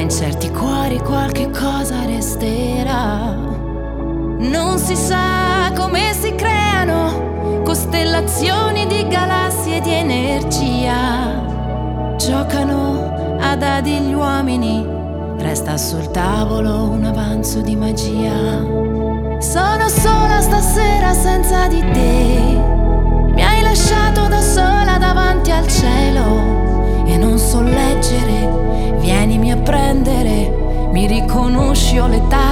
in certi cuori qualche cosa resterà. Non si sa come si creano costellazioni di galassie di energia. Giocano a dadi gli uomini, resta sul tavolo un avanzo di magia. Sono sola stasera senza di te, mi hai lasciato da sola davanti al cielo e non so leggere, vienimi a prendere, mi riconosci, ho l'età